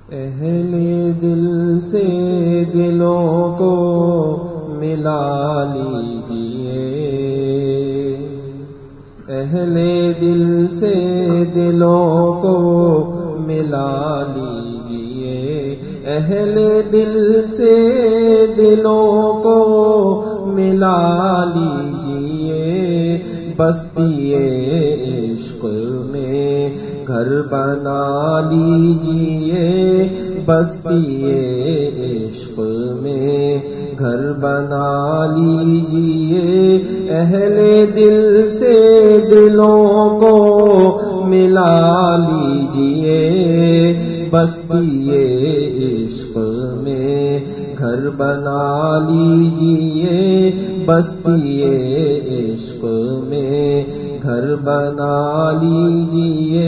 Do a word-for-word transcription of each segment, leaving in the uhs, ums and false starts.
اہل دل سے دلوں کو ملا لیجئے، اہل دل سے دلوں کو ملا لیجئے، اہل دل سے دلوں کو ملا لیجئے، بستی عشق میں گھر بنا لیجئے، بستی عشق میں گھر بنا لیجئے، اہل دل سے دلوں کو ملا لیجئے، بستی عشق میں گھر بنا لیجئے، بستی عشق میں گھر بنا لیجئے،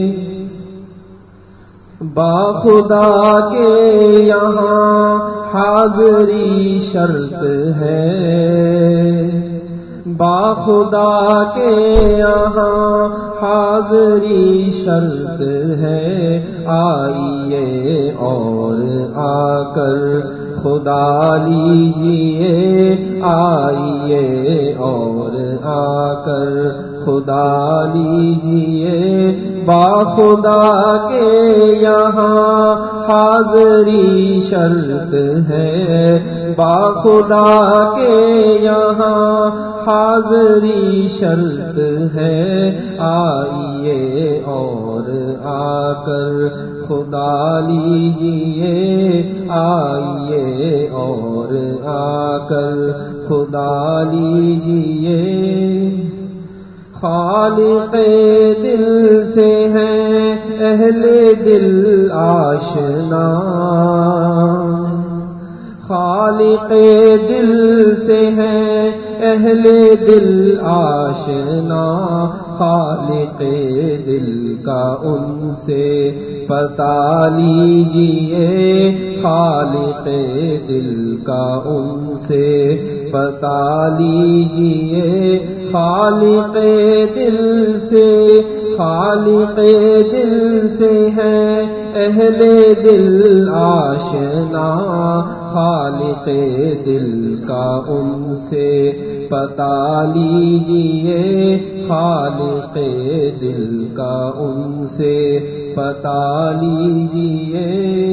باخدا کے یہاں حاضری شرط ہے، باخدا کے یہاں حاضری شرط ہے، آئیے اور آ کر خدا لیجئے، آئیے اور آ کر خدا لیجئے، باخدا کے یہاں حاضری شرط ہے، باخدا کے یہاں حاضری شرط ہے، آئیے اور آ کر خدا لیجئے، آئیے اور آ کر خدا لیجئے، خالق دل سے ہیں اہل دل آشنا، خالق دل سے ہیں اہل دل آشنا، خالق دل کا ان سے پتا لیجئے، خالق دل کا ان سے پتا لیجئے، خالق دل سے خالق دل سے ہے اہل دل آشنا، خالق دل کا ان سے پتا لیجئے، خالق دل کا ان سے پتا لیجئے،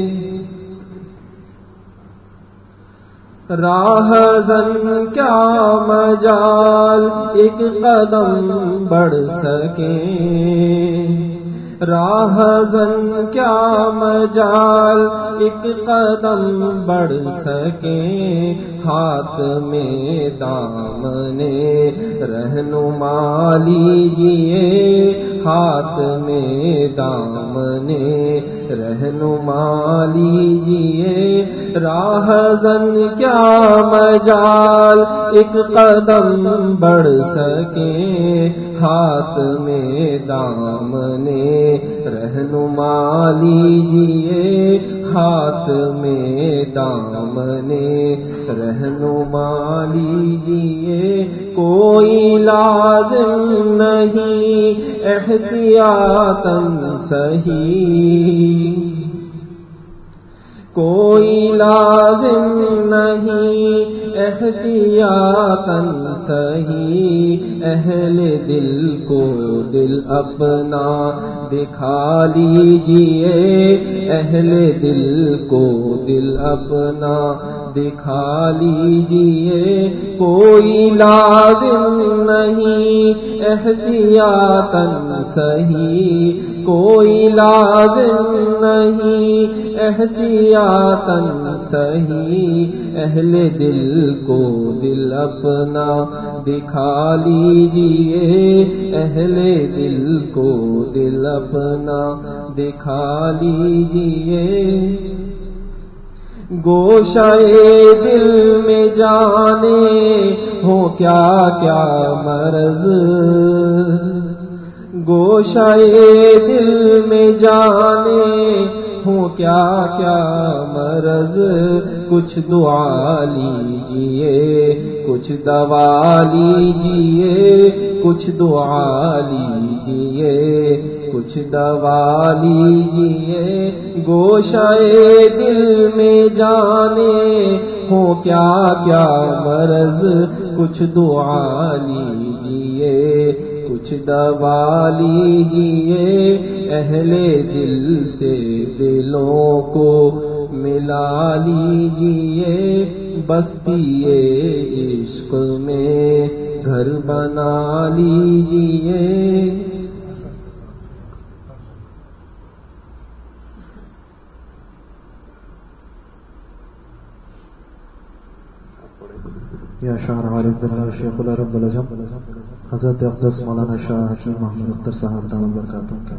راہ زن کیا مجال ایک قدم بڑھ سکیں، راہ زن کیا مجال ایک قدم بڑھ سکیں، ہاتھ میں دامنے رہنما لیجئے، ہاتھ میں دامنے رہنما لیجئے، راہ زن کیا مجال ایک قدم بڑھ سکیں، ہاتھ میں دامنے رہنما لیجئے، ہاتھ میں دامنے رہنما لیجئے، کوئی لازم نہیں احتیاطاً صحیح، کوئی لازم نہیں احتیاطاً صحیح، اہل دل کو دل اپنا دکھا لیجئے، اہل دل کو دل اپنا دکھا لیجئے، کوئی لازم نہیں احتیاطاً صحیح، کوئی لازم نہیں احتیاطاً صحیح، اہل دل کو دل اپنا دکھا لیجئے، اہل دل کو دل اپنا دکھا لیجئے، گوشہ دل میں جانے ہو کیا کیا مرض، گوشہ دل میں جانے ہو کیا کیا مرض، کچھ دعا لیجئے کچھ دوا لیجئے، کچھ دعا لیجئے کچھ دوا لیجئے گوشائے دل میں جانے ہو کیا کیا مرض کچھ دعا لیجئے کچھ دوا لیجئے اہل دل سے دلوں کو ملا لیجئے بستی عشق میں گھر بنا لیجئے. یا شاعر عارف باللہ شیخ العرب العجم حضرت اقدس مولانا شاہ حکیم محمد اختر صاحب دامت برکاتہ.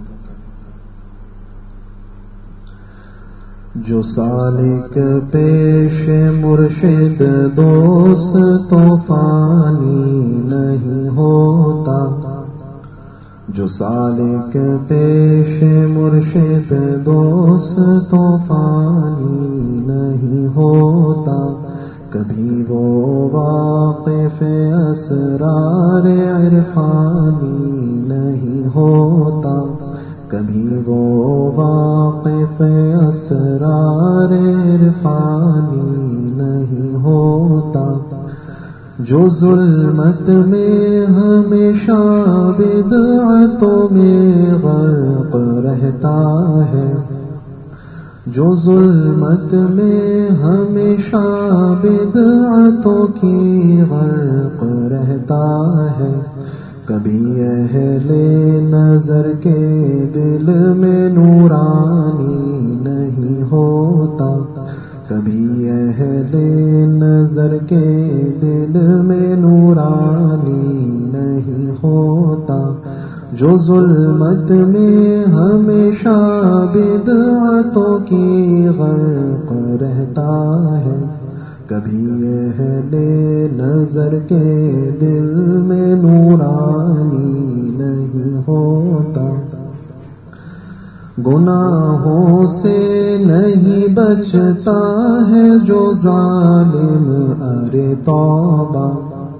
جو سالک پیش مرشد دوست تو فانی نہیں ہوتا جو سالک پیش مرشد دوست تو فانی نہیں ہوتا کبھی وہ واقف اسرار عرفانی نہیں ہوتا کبھی وہ واقف اسرار عرفانی نہیں ہوتا جو ظلمت میں ہمیشہ بدعتوں میں غرق رہتا ہے جو ظلمت میں ہمیشہ بدعتوں کی غرق رہتا ہے کبھی اہل نظر کے دل میں نورانی نہیں ہوتا کبھی اہل نظر کے دل میں نورانی نہیں ہوتا جو ظلمت میں ہمیشہ بدعتوں کی غرق رہتا ہے کبھی اہل نظر کے دل میں نورانی نہیں ہوتا گناہوں سے نہیں بچتا ہے جو ظالم ارے توبہ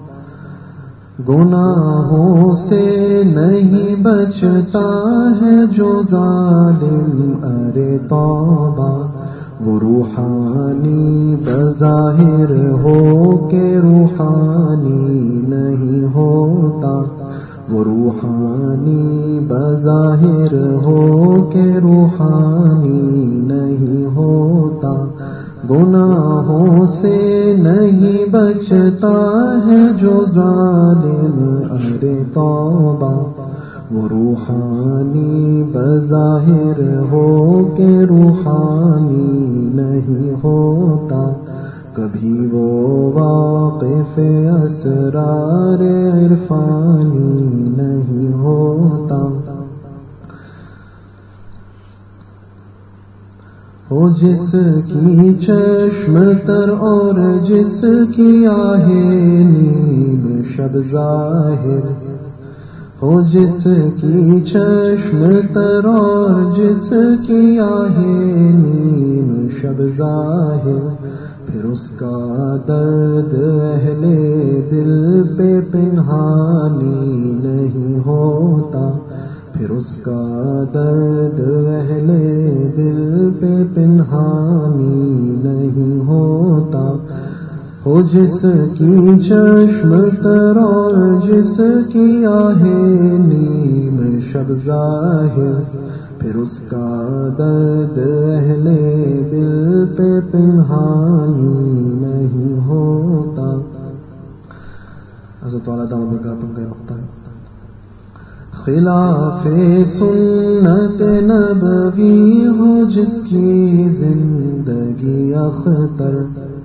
گناہوں سے نہیں بچتا ہے جو ظالم ارے توبہ وہ روحانی بظاہر ہو کے روحانی نہیں ہوتا وہ روحانی بظاہر ہو کے روحانی نہیں ہوتا گناہوں سے نہیں بچتا ہے جو ظالم ارے توبہ وہ روحانی بظاہر ہو کے روحانی نہیں ہوتا کبھی وہ واقف اسرار عرفانی نہیں ہوتا ہو جس کی چشم تر اور جس کی آہیں نیم شب ظاہر ہو جس کی چشم تر اور جس کی آہیں نیم شب ظاہر پھر اس کا درد اہل دل پہ پنہانی نہیں ہوتا پھر اس کا درد اہل دل پہ پنہانی نہیں ہوتا ہو جس کی چشم تر اور جس کی آہیں نیم شب ظاہر پھر اس کا درد اہل دل پہ پنہانی نہیں ہوتا. حضرت والا دعوت برکاتوں کا وقت ہے. خلاف سنت نبوی ہو جس کی زندگی اختر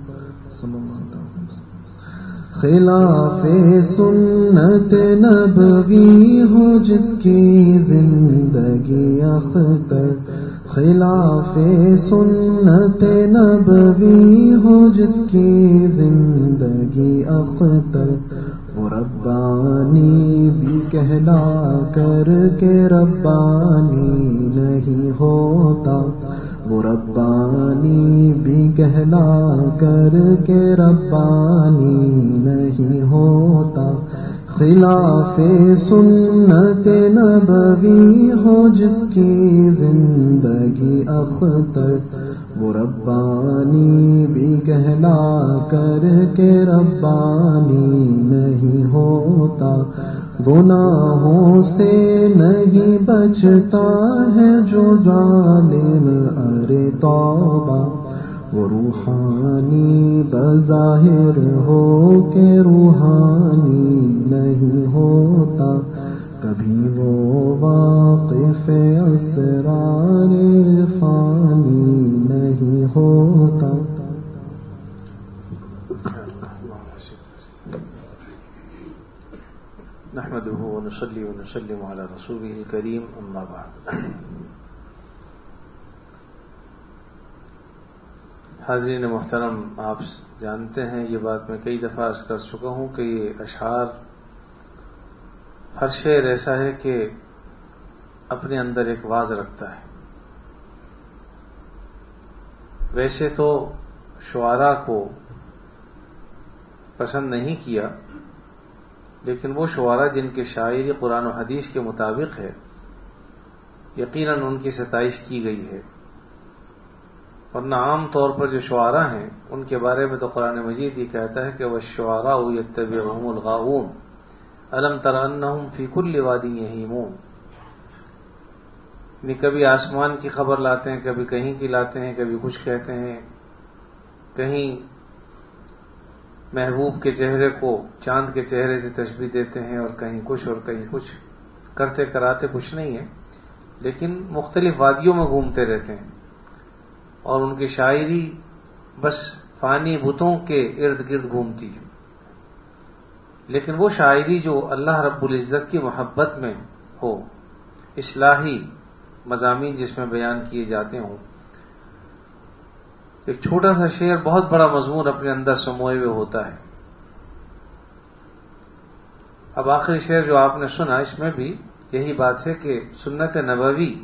خلاف سنت نبوی ہو جس کی زندگی اختر خلاف سنت نبوی ہو جس کی زندگی اختر وہ ربانی بھی کہلا کر کے ربانی نہیں ہوتا وہ ربانی بھی کہلا کر کے ربانی نہیں ہوتا خلاف سنت نبوی ہو جس کی زندگی اختر، وہ ربانی بھی کہلا کر کے ربانی نہیں ہوتا، گناہوں سے نہیں بچتا ہے جو ظالم، ارے توبہ، وہ روحانی بظاہر ہو کے روحانی نہیں ہوتا، کبھی وہ واقف اسرار عرفانی نہیں ہوتا۔ نحمده ونصلي ونسلم على رسوله الكريم، اما بعد۔ حاضرین محترم، آپ جانتے ہیں، یہ بات میں کئی دفعہ عرض کر چکا ہوں کہ یہ اشعار ہر شعر ایسا ہے کہ اپنے اندر ایک واز رکھتا ہے۔ ویسے تو شعراء کو پسند نہیں کیا، لیکن وہ شعراء جن کے شاعری قرآن و حدیث کے مطابق ہے، یقیناً ان کی ستائش کی گئی ہے، ورنہ عام طور پر جو شعراء ہیں ان کے بارے میں تو قرآن مجید یہ کہتا ہے کہ وَالشُّعَرَاءُ يَتَّبِعُهُمُ الْغَاوُونَ أَلَمْ تَرَ أَنَّهُمْ فِي كُلِّ وَادٍ يَهِيمُونَ۔ یعنی کبھی آسمان کی خبر لاتے ہیں، کبھی کہیں کی لاتے ہیں، کبھی کچھ کہتے ہیں، کہیں محبوب کے چہرے کو چاند کے چہرے سے تشبیہ دیتے ہیں، اور کہیں کچھ اور کہیں کچھ، کرتے کراتے کچھ نہیں ہے، لیکن مختلف وادیوں میں گھومتے رہتے ہیں، اور ان کی شاعری بس فانی بتوں کے ارد گرد گھومتی ہے۔ لیکن وہ شاعری جو اللہ رب العزت کی محبت میں ہو، اصلاحی مضامین جس میں بیان کیے جاتے ہوں، ایک چھوٹا سا شعر بہت بڑا مضمون اپنے اندر سموئے ہوئے ہوتا ہے۔ اب آخری شعر جو آپ نے سنا، اس میں بھی یہی بات ہے کہ سنت نبوی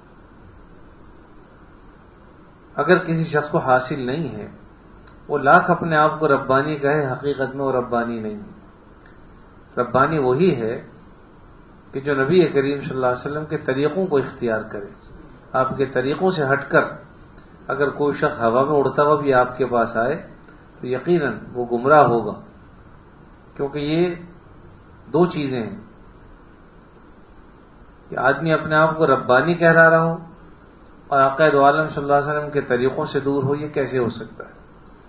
اگر کسی شخص کو حاصل نہیں ہے، وہ لاکھ اپنے آپ کو ربانی کہے، حقیقت میں وہ ربانی نہیں ہے۔ ربانی وہی ہے کہ جو نبی کریم صلی اللہ علیہ وسلم کے طریقوں کو اختیار کرے۔ آپ کے طریقوں سے ہٹ کر اگر کوئی شخص ہوا میں اڑتا ہوا بھی آپ کے پاس آئے تو یقیناً وہ گمراہ ہوگا، کیونکہ یہ دو چیزیں ہیں کہ آدمی اپنے آپ کو ربانی کہہ رہا ہو اور عقائد عالم صلی اللہ علیہ وسلم کے طریقوں سے دور ہو۔ یہ کیسے ہو سکتا ہے؟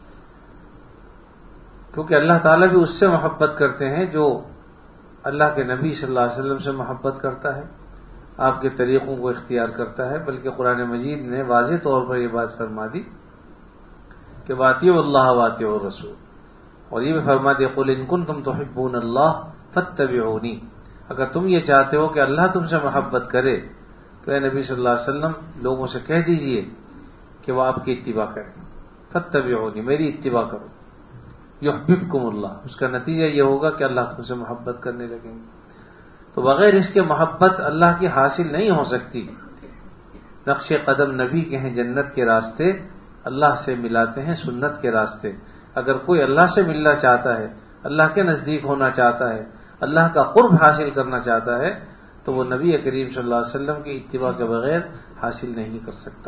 کیونکہ اللہ تعالیٰ بھی اس سے محبت کرتے ہیں جو اللہ کے نبی صلی اللہ علیہ وسلم سے محبت کرتا ہے، آپ کے طریقوں کو اختیار کرتا ہے۔ بلکہ قرآن مجید نے واضح طور پر یہ بات فرما دی کہ واطیعوا اللہ واطیعوا الرسول، اور یہ بھی فرما دیا قل ان کنتم تحبون اللہ فاتبعونی، اگر تم یہ چاہتے ہو کہ اللہ تم سے محبت کرے تو اے نبی صلی اللہ علیہ وسلم لوگوں سے کہہ دیجئے کہ وہ آپ کی اتباع کریں، فاتبعونی، میری اتباع کرو، یحببکم اللہ، اس کا نتیجہ یہ ہوگا کہ اللہ تم سے محبت کرنے لگیں گے۔ تو بغیر اس کے محبت اللہ کی حاصل نہیں ہو سکتی۔ نقش قدم نبی کے ہیں جنت کے راستے، اللہ سے ملاتے ہیں سنت کے راستے۔ اگر کوئی اللہ سے ملنا چاہتا ہے، اللہ کے نزدیک ہونا چاہتا ہے، اللہ کا قرب حاصل کرنا چاہتا ہے، تو وہ نبی کریم صلی اللہ علیہ وسلم کی اتباع کے بغیر حاصل نہیں کر سکتا۔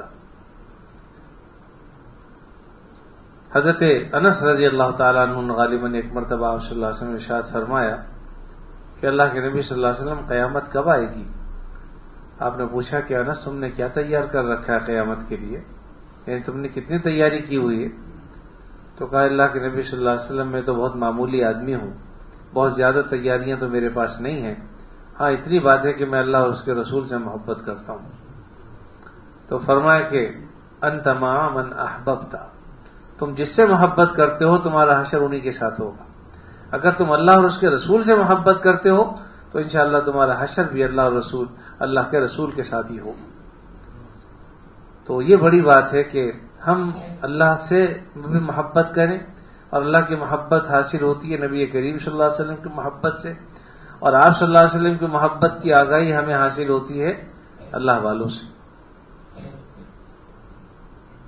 حضرت انس رضی اللہ تعالیٰ عنہ غالباً ایک مرتبہ آپ صلی اللہ علیہ وسلم نے ارشاد فرمایا کہ اللہ کے نبی صلی اللہ علیہ وسلم قیامت کب آئے گی؟ آپ نے پوچھا کہ انس تم نے کیا تیار کر رکھا ہے قیامت کے لیے، یعنی تم نے کتنی تیاری کی ہوئی ہے؟ تو کہا اللہ کے نبی صلی اللہ علیہ وسلم میں تو بہت معمولی آدمی ہوں، بہت زیادہ تیاریاں تو میرے پاس نہیں ہیں، ہاں اتنی بات ہے کہ میں اللہ اور اس کے رسول سے محبت کرتا ہوں۔ تو فرمایا کہ انت مع من احببت، تم جس سے محبت کرتے ہو تمہارا حشر انہی کے ساتھ ہوگا۔ اگر تم اللہ اور اس کے رسول سے محبت کرتے ہو تو انشاءاللہ تمہارا حشر بھی اللہ اور رسول اللہ کے رسول کے ساتھ ہی ہوگا۔ تو یہ بڑی بات ہے کہ ہم اللہ سے بھی محبت کریں، اور اللہ کی محبت حاصل ہوتی ہے نبی کریم صلی اللہ علیہ وسلم کی محبت سے، اور آپ صلی اللہ علیہ وسلم کی محبت کی آگاہی ہمیں حاصل ہوتی ہے اللہ والوں سے۔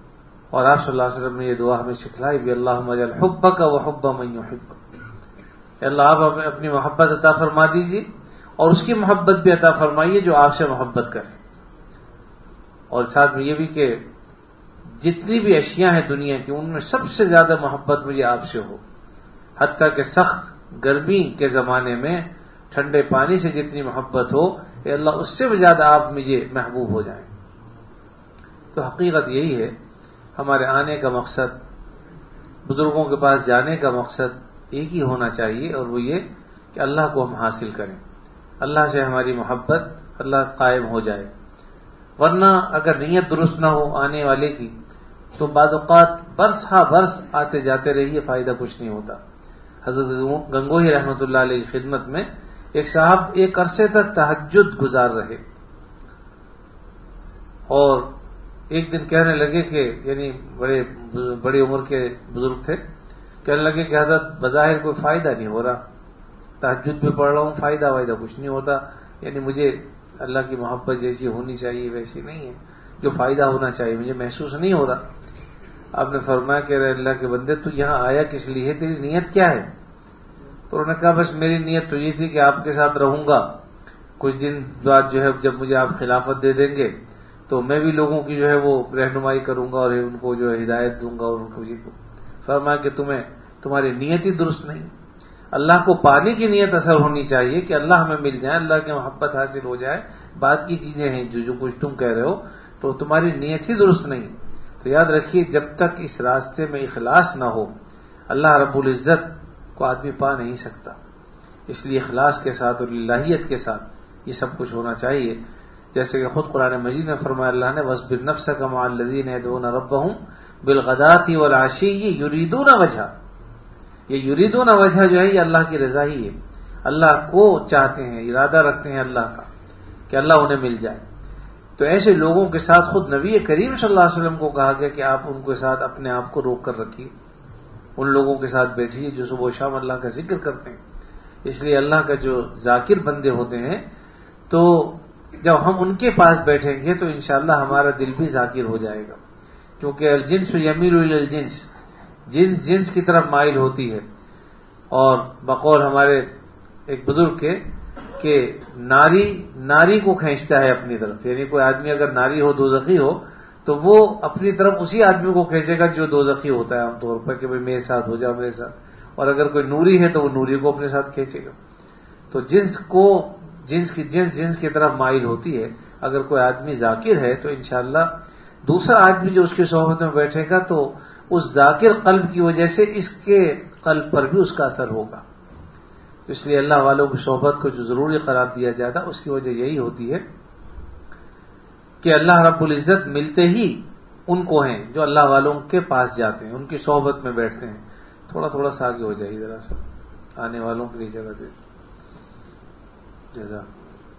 اور آپ صلی اللہ علیہ وسلم نے یہ دعا ہمیں سکھلائی بھی، اللہم اجعل حبک و حب من یحبک، اللہ آپ ہمیں اپنی محبت عطا فرما دیجیے اور اس کی محبت بھی عطا فرمائیے جو آپ سے محبت کرے. اور ساتھ میں یہ بھی کہ جتنی بھی اشیاء ہیں دنیا کی ان میں سب سے زیادہ محبت مجھے آپ سے ہو، حتیٰ کہ سخت گرمی کے زمانے میں ٹھنڈے پانی سے جتنی محبت ہو کہ اللہ اس سے بھی زیادہ آپ مجھے محبوب ہو جائیں. تو حقیقت یہی ہے ہمارے آنے کا مقصد، بزرگوں کے پاس جانے کا مقصد ایک ہی ہونا چاہیے، اور وہ یہ کہ اللہ کو ہم حاصل کریں، اللہ سے ہماری محبت اللہ قائم ہو جائے. ورنہ اگر نیت درست نہ ہو آنے والے کی تو بعض اوقات برس ہا برس آتے جاتے رہیے، فائدہ کچھ نہیں ہوتا. حضرت گنگوہی رحمۃ اللہ علیہ کی خدمت میں ایک صاحب ایک عرصے تک تہجد گزار رہے اور ایک دن کہنے لگے کہ یعنی بڑے بڑی عمر کے بزرگ تھے، کہنے لگے کہ حضرت بظاہر کوئی فائدہ نہیں ہو رہا، تہجد بھی پڑھ رہا ہوں، فائدہ وائدہ کچھ نہیں ہوتا، یعنی مجھے اللہ کی محبت جیسی ہونی چاہیے ویسی نہیں ہے، جو فائدہ ہونا چاہیے مجھے محسوس نہیں ہو رہا. آپ نے فرمایا کہ اللہ کے بندے تو یہاں آیا کس لیے ہے، تیری نیت کیا ہے؟ تو انہوں نے کہا بس میری نیت تو یہ تھی کہ آپ کے ساتھ رہوں گا، کچھ دن بعد جو ہے جب مجھے آپ خلافت دے دیں گے تو میں بھی لوگوں کی جو ہے وہ رہنمائی کروں گا اور ان کو جو ہے ہدایت دوں گا اور ان کو جی کو. فرمایا کہ تمہیں تمہاری نیت ہی درست نہیں. اللہ کو پانے کی نیت اثر ہونی چاہیے کہ اللہ ہمیں مل جائے، اللہ کی محبت حاصل ہو جائے. بات کی چیزیں ہیں جو جو کچھ تم کہہ رہے ہو تو تمہاری نیت ہی درست نہیں. تو یاد رکھیے جب تک اس راستے میں اخلاص نہ ہو اللہ رب العزت کو آدمی پا نہیں سکتا. اس لیے اخلاص کے ساتھ اور الہیت کے ساتھ یہ سب کچھ ہونا چاہیے. جیسے کہ خود قرآن مجید میں فرمایا اللہ نے وَاصْبِرْ نَفْسَكَ مَعَ الَّذِينَ يَدْعُونَ رَبَّهُمْ بِالْغَدَاةِ وَالْعَشِيِّ يُرِيدُونَ وَجْهَهُ. یہ یریدون وجہ جو ہے یہ اللہ کی رضا ہی ہے، اللہ کو چاہتے ہیں، ارادہ رکھتے ہیں اللہ کا کہ اللہ انہیں مل جائے. تو ایسے لوگوں کے ساتھ خود نبی کریم صلی اللہ علیہ وسلم کو کہا گیا کہ آپ ان کے ساتھ اپنے آپ کو روک کر رکھیے، ان لوگوں کے ساتھ بیٹھیے جو صبح و شام اللہ کا ذکر کرتے ہیں. اس لیے اللہ کا جو ذاکر بندے ہوتے ہیں تو جب ہم ان کے پاس بیٹھیں گے تو انشاءاللہ ہمارا دل بھی ذاکر ہو جائے گا، کیونکہ الجنس یمیل الی الجنس، جنس جنس کی طرف مائل ہوتی ہے. اور بقول ہمارے ایک بزرگ کے کہ ناری ناری کو کھینچتا ہے اپنی طرف، یعنی کوئی آدمی اگر ناری ہو دوزخی ہو تو وہ اپنی طرف اسی آدمی کو کھینچے گا جو دوزخی ہوتا ہے عام طور پر کہ بھئی میرے ساتھ ہو جاؤ میرے ساتھ، اور اگر کوئی نوری ہے تو وہ نوری کو اپنے ساتھ کھینچے گا. تو جنس کو جنس کی جنس جنس کی طرف مائل ہوتی ہے. اگر کوئی آدمی ذاکر ہے تو انشاءاللہ دوسرا آدمی جو اس کی صحبت میں بیٹھے گا تو اس ذاکر قلب کی وجہ سے اس کے قلب پر بھی اس کا اثر ہوگا. اس لیے اللہ والوں کی صحبت کو جو ضروری قرار دیا جاتا اس کی وجہ یہی ہوتی ہے کہ اللہ رب العزت ملتے ہی ان کو ہیں جو اللہ والوں کے پاس جاتے ہیں، ان کی صحبت میں بیٹھتے ہیں. تھوڑا تھوڑا سا آگے ہو جائے ذرا سا، آنے والوں کے لیے جگہ دے جزا.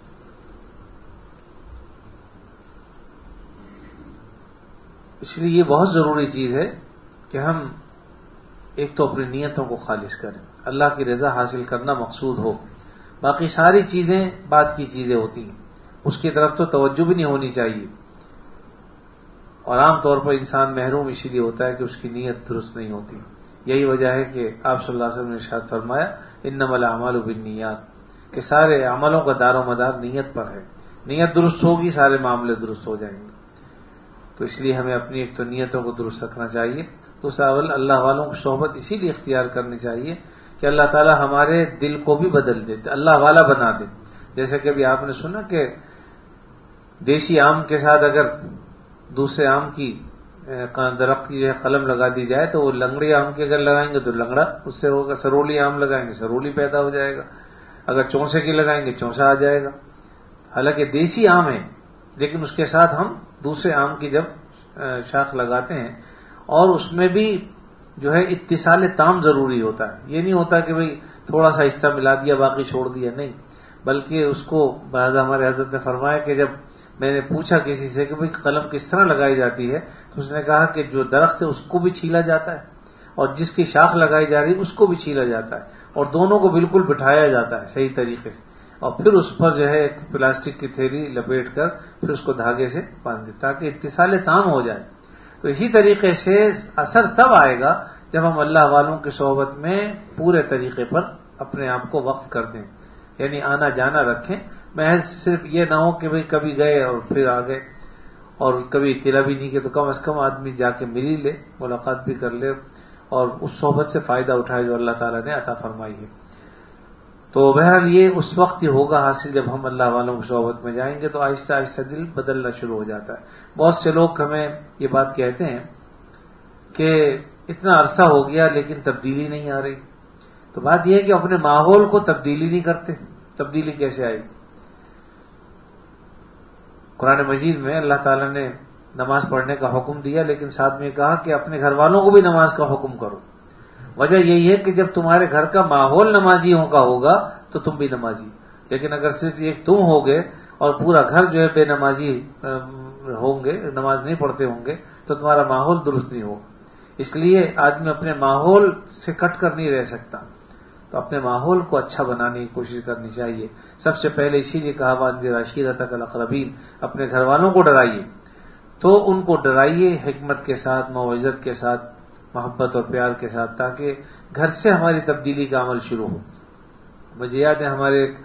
اس لیے یہ بہت ضروری چیز ہے کہ ہم ایک تو اپنی نیتوں کو خالص کریں، اللہ کی رضا حاصل کرنا مقصود ہو. باقی ساری چیزیں بعد کی چیزیں ہوتی ہیں، اس کی طرف تو توجہ بھی نہیں ہونی چاہیے. اور عام طور پر انسان محروم اسی لیے ہوتا ہے کہ اس کی نیت درست نہیں ہوتی. یہی وجہ ہے کہ آپ صلی اللہ علیہ وسلم نے ارشاد فرمایا انما الاعمال بالنیات، کہ سارے عملوں کا دار و مدار نیت پر ہے. نیت درست ہوگی سارے معاملے درست ہو جائیں گے. تو اس لیے ہمیں اپنی ایک تو نیتوں کو درست رکھنا چاہیے. دوسرا اللہ والوں کی صحبت اسی لیے اختیار کرنی چاہیے کہ اللہ تعالی ہمارے دل کو بھی بدل دے، اللہ والا بنا دے. جیسے کہ ابھی آپ نے سنا کہ دیسی آم کے ساتھ اگر دوسرے آم کی درخت کی جو ہے قلم لگا دی جائے تو وہ لنگڑی آم کی اگر لگائیں گے تو لنگڑا اس سے ہوگا، سرولی آم لگائیں گے سرولی پیدا ہو جائے گا، اگر چونسے کی لگائیں گے چونسا آ جائے گا. حالانکہ دیسی آم ہے لیکن اس کے ساتھ ہم دوسرے آم کی جب شاخ لگاتے ہیں اور اس میں بھی جو ہے اتصال تام ضروری ہوتا ہے. یہ نہیں ہوتا کہ بھئی تھوڑا سا حصہ ملا دیا باقی چھوڑ دیا، نہیں، بلکہ اس کو بعض ہمارے حضرت نے فرمایا کہ جب میں نے پوچھا کسی سے کہ بھئی قلم کس طرح لگائی جاتی ہے تو اس نے کہا کہ جو درخت ہے اس کو بھی چھیلا جاتا ہے اور جس کی شاخ لگائی جا رہی ہے اس کو بھی چھیلا جاتا ہے اور دونوں کو بالکل بٹھایا جاتا ہے صحیح طریقے سے، اور پھر اس پر جو ہے ایک پلاسٹک کی تھیلی لپیٹ کر پھر اس کو دھاگے سے باندھ دے تاکہ اتصال تام ہو جائے. تو اسی طریقے سے اثر تب آئے گا جب ہم اللہ والوں کی صحبت میں پورے طریقے پر اپنے آپ کو وقف کر دیں، یعنی آنا جانا رکھیں، محض صرف یہ نہ ہو کہ بھئی کبھی گئے اور پھر آ گئے اور کبھی اطلاع بھی نہیں کہ، تو کم از کم آدمی جا کے مل ہی لے، ملاقات بھی کر لے اور اس صحبت سے فائدہ اٹھائے جو اللہ تعالیٰ نے عطا فرمائی ہے۔ تو بہرحال یہ اس وقت ہی ہوگا حاصل جب ہم اللہ والوں کی صحبت میں جائیں گے، تو آہستہ آہستہ دل بدلنا شروع ہو جاتا ہے۔ بہت سے لوگ ہمیں یہ بات کہتے ہیں کہ اتنا عرصہ ہو گیا لیکن تبدیلی نہیں آ رہی، تو بات یہ ہے کہ اپنے ماحول کو تبدیلی نہیں کرتے، تبدیلی کیسے آئے گی؟ قرآن مجید میں اللہ تعالیٰ نے نماز پڑھنے کا حکم دیا، لیکن ساتھ میں کہا کہ اپنے گھر والوں کو بھی نماز کا حکم کرو۔ وجہ یہی ہے کہ جب تمہارے گھر کا ماحول نمازیوں کا ہوگا تو تم بھی نمازی، لیکن اگر صرف ایک تم ہوگے اور پورا گھر جو ہے بے نمازی ہوں گے، نماز نہیں پڑھتے ہوں گے، تو تمہارا ماحول درست نہیں ہوگا۔ اس لیے آدمی اپنے ماحول سے کٹ کر نہیں رہ سکتا، تو اپنے ماحول کو اچھا بنانے کی کوشش کرنی چاہیے۔ سب سے پہلے اسی لیے کہا وانذر عشیرتک الاقربین، اپنے گھر والوں کو ڈرائیے، تو ان کو ڈرائیے حکمت کے ساتھ، موعظت کے ساتھ، محبت اور پیار کے ساتھ، تاکہ گھر سے ہماری تبدیلی کا عمل شروع ہو۔ مجھے یاد ہے ہمارے ایک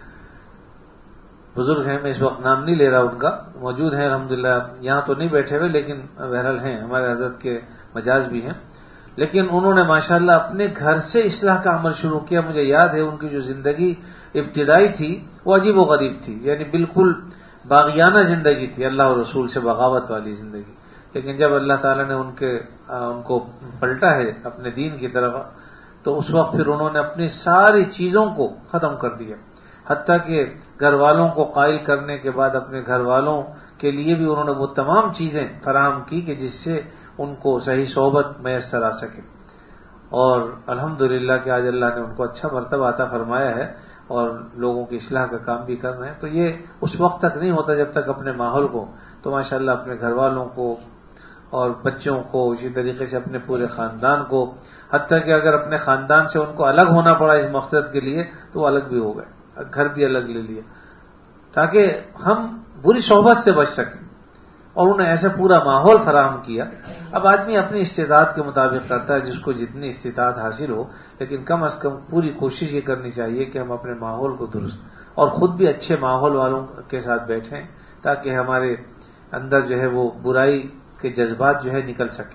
بزرگ ہیں، میں اس وقت نام نہیں لے رہا ان کا، موجود ہیں الحمدللہ، یہاں تو نہیں بیٹھے ہوئے لیکن بہرحال ہیں، ہمارے حضرت کے مجاز بھی ہیں، لیکن انہوں نے ماشاءاللہ اپنے گھر سے اصلاح کا عمل شروع کیا۔ مجھے یاد ہے ان کی جو زندگی ابتدائی تھی وہ عجیب و غریب تھی، یعنی بالکل باغیانہ زندگی تھی، اللہ اور رسول سے بغاوت والی زندگی، لیکن جب اللہ تعالیٰ نے ان کے ان کو پلٹا ہے اپنے دین کی طرف، تو اس وقت پھر انہوں نے اپنی ساری چیزوں کو ختم کر دیا، حتیٰ کہ گھر والوں کو قائل کرنے کے بعد اپنے گھر والوں کے لیے بھی انہوں نے وہ تمام چیزیں فراہم کی کہ جس سے ان کو صحیح صحبت میسر آ سکے، اور الحمدللہ کہ آج اللہ نے ان کو اچھا مرتبہ عطا فرمایا ہے اور لوگوں کی اصلاح کا کام بھی کر رہے ہیں۔ تو یہ اس وقت تک نہیں ہوتا جب تک اپنے ماحول کو، تو ماشاءاللہ اپنے گھر والوں کو اور بچوں کو، اسی طریقے سے اپنے پورے خاندان کو، حتیٰ کہ اگر اپنے خاندان سے ان کو الگ ہونا پڑا اس مقصد کے لیے تو وہ الگ بھی ہو گئے، گھر بھی الگ لے لیا، تاکہ ہم بری صحبت سے بچ سکیں، اور انہیں ایسا پورا ماحول فراہم کیا۔ اب آدمی اپنی استطاعت کے مطابق کرتا ہے، جس کو جتنی استطاعت حاصل ہو، لیکن کم از کم پوری کوشش یہ کرنی چاہیے کہ ہم اپنے ماحول کو درست اور خود بھی اچھے ماحول والوں کے ساتھ بیٹھیں، تاکہ ہمارے اندر جو ہے وہ برائی کے جذبات جو ہے نکل سکیں۔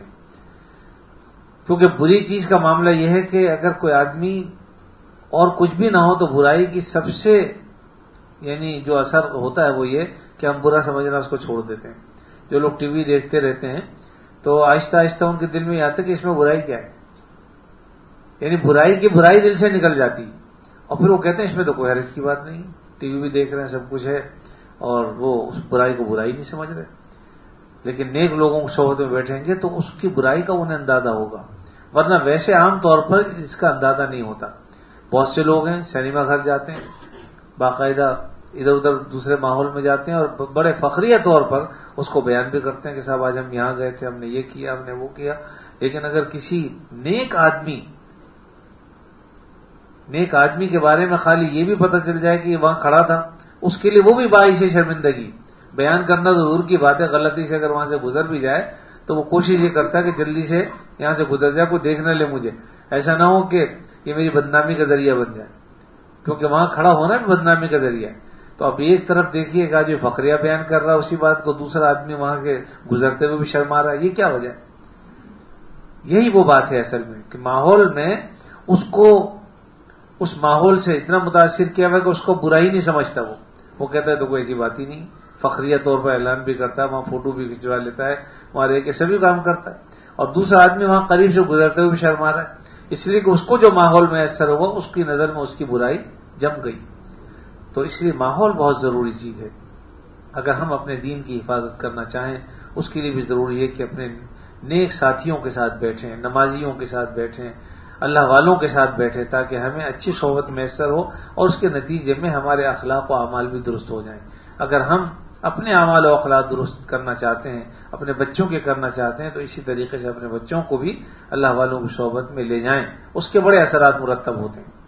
کیونکہ بری چیز کا معاملہ یہ ہے کہ اگر کوئی آدمی اور کچھ بھی نہ ہو تو برائی کی سب سے یعنی جو اثر ہوتا ہے وہ یہ کہ ہم برا سمجھنا اس کو چھوڑ دیتے ہیں۔ جو لوگ ٹی وی دیکھتے رہتے ہیں تو آہستہ آہستہ ان کے دل میں آتا ہے کہ اس میں برائی کیا ہے، یعنی برائی کی برائی دل سے نکل جاتی، اور پھر وہ کہتے ہیں اس میں تو کوئی حرج کی بات نہیں، ٹی وی بھی دیکھ رہے ہیں، سب کچھ ہے، اور وہ اس برائی کو برائی نہیں سمجھ رہے۔ لیکن نیک لوگوں کو صحبت میں بیٹھیں گے تو اس کی برائی کا انہیں اندازہ ہوگا، ورنہ ویسے عام طور پر اس کا اندازہ نہیں ہوتا۔ بہت سے لوگ ہیں سینما گھر جاتے ہیں، باقاعدہ ادھر ادھر دوسرے ماحول میں جاتے ہیں اور بڑے فخریہ طور پر اس کو بیان بھی کرتے ہیں کہ صاحب آج ہم یہاں گئے تھے، ہم نے یہ کیا، ہم نے وہ کیا۔ لیکن اگر کسی نیک آدمی نیک آدمی کے بارے میں خالی یہ بھی پتہ چل جائے کہ وہاں کھڑا تھا، اس کے لیے وہ بھی باعث شرمندگی، بیان کرنا تو دور کی بات ہے، غلطی سے اگر وہاں سے گزر بھی جائے تو وہ کوشش یہ کرتا ہے کہ جلدی سے یہاں سے گزر جائے، کوئی دیکھ نہ لے مجھے، ایسا نہ ہو کہ یہ میری بدنامی کا ذریعہ بن جائے، کیونکہ وہاں کھڑا ہونا بھی بدنامی کا ذریعہ ہے۔ تو اب ایک طرف دیکھیے گا جو فقریہ بیان کر رہا ہے اسی بات کو دوسرا آدمی وہاں کے گزرتے ہوئے بھی شرما رہا ہے، یہ کیا وجہ ہے؟ یہی وہ بات ہے اصل میں کہ ماحول میں اس کو اس ماحول سے اتنا متاثر کیا ہوا کہ اس کو برا ہی نہیں سمجھتا، وہ وہ کہتا ہے تو کوئی ایسی بات ہی نہیں، فخریہ طور پر اعلان بھی کرتا ہے، وہاں فوٹو بھی کھنچوا لیتا ہے، وہاں رہ کے سبھی کام کرتا ہے، اور دوسرا آدمی وہاں قریب سے گزرتے ہوئے بھی شرما رہا ہے، اس لیے کہ اس کو جو ماحول میں اثر ہوا اس کی نظر میں اس کی برائی جم گئی۔ تو اس لیے ماحول بہت ضروری چیز ہے۔ اگر ہم اپنے دین کی حفاظت کرنا چاہیں اس کے لیے بھی ضروری ہے کہ اپنے نیک ساتھیوں کے ساتھ بیٹھیں، نمازیوں کے ساتھ بیٹھیں، اللہ والوں کے ساتھ بیٹھیں، تاکہ ہمیں اچھی صحبت میسر ہو اور اس کے نتیجے میں ہمارے اخلاق و اعمال بھی درست ہو جائیں۔ اگر ہم اپنے اعمال و اخلاق درست کرنا چاہتے ہیں، اپنے بچوں کے کرنا چاہتے ہیں، تو اسی طریقے سے اپنے بچوں کو بھی اللہ والوں کی صحبت میں لے جائیں، اس کے بڑے اثرات مرتب ہوتے ہیں۔